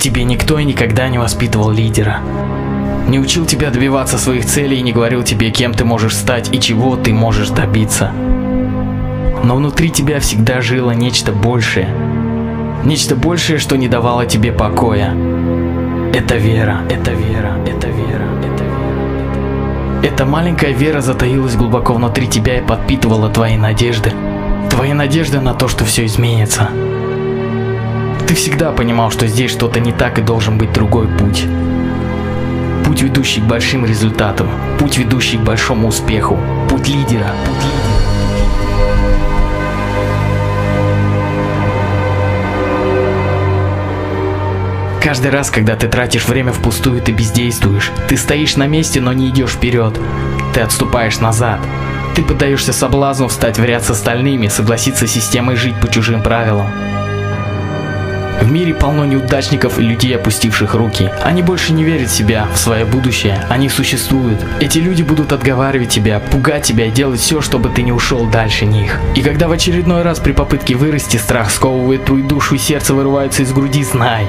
тебе никто и никогда не воспитывал лидера. Не учил тебя добиваться своих целей и не говорил тебе, кем ты можешь стать и чего ты можешь добиться. Но внутри тебя всегда жило нечто большее. Нечто большее, что не давало тебе покоя. Это вера, это вера, это вера, это вера. Эта маленькая вера затаилась глубоко внутри тебя и подпитывала твои надежды. Твои надежды на то, что все изменится. Ты всегда понимал, что здесь что-то не так и должен быть другой путь. Путь, ведущий к большим результатам. Путь, ведущий к большому успеху. Путь лидера. Путь лидера. Каждый раз, когда ты тратишь время впустую, ты бездействуешь. Ты стоишь на месте, но не идешь вперед. Ты отступаешь назад. Ты поддаешься соблазну встать в ряд с остальными, согласиться с системой жить по чужим правилам. В мире полно неудачников и людей, опустивших руки. Они больше не верят в себя, в свое будущее. Они существуют. Эти люди будут отговаривать тебя, пугать тебя и делать все, чтобы ты не ушел дальше них. И когда в очередной раз при попытке вырасти страх сковывает твою душу и сердце вырывается из груди, знай,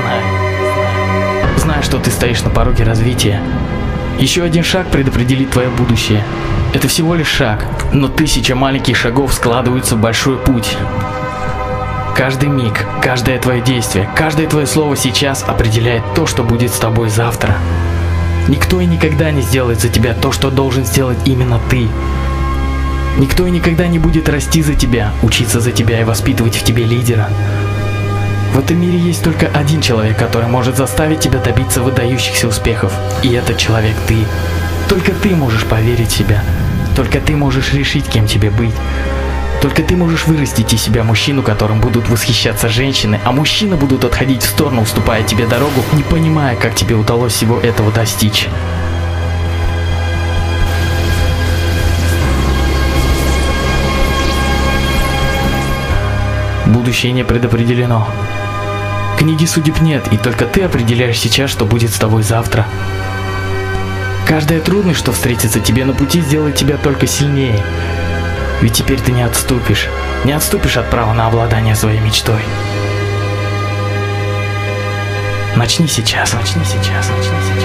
что ты стоишь на пороге развития. Еще один шаг предопределит твое будущее. Это всего лишь шаг, но 1000 маленьких шагов складываются в большой путь. Каждый миг, каждое твое действие, каждое твое слово сейчас определяет то, что будет с тобой завтра. Никто и никогда не сделает за тебя то, что должен сделать именно ты. Никто и никогда не будет расти за тебя, учиться за тебя и воспитывать в тебе лидера. В этом мире есть только один человек, который может заставить тебя добиться выдающихся успехов. И этот человек ты. Только ты можешь поверить в себя. Только ты можешь решить, кем тебе быть. Только ты можешь вырастить из себя мужчину, которым будут восхищаться женщины, а мужчины будут отходить в сторону, уступая тебе дорогу, не понимая, как тебе удалось всего этого достичь. Будущее не предопределено. Книги судеб нет, и только ты определяешь сейчас, что будет с тобой завтра. Каждая трудность, что встретится тебе на пути, сделает тебя только сильнее. Ведь теперь ты не отступишь от права на обладание своей мечтой. Начни сейчас, начни сейчас, начни сейчас.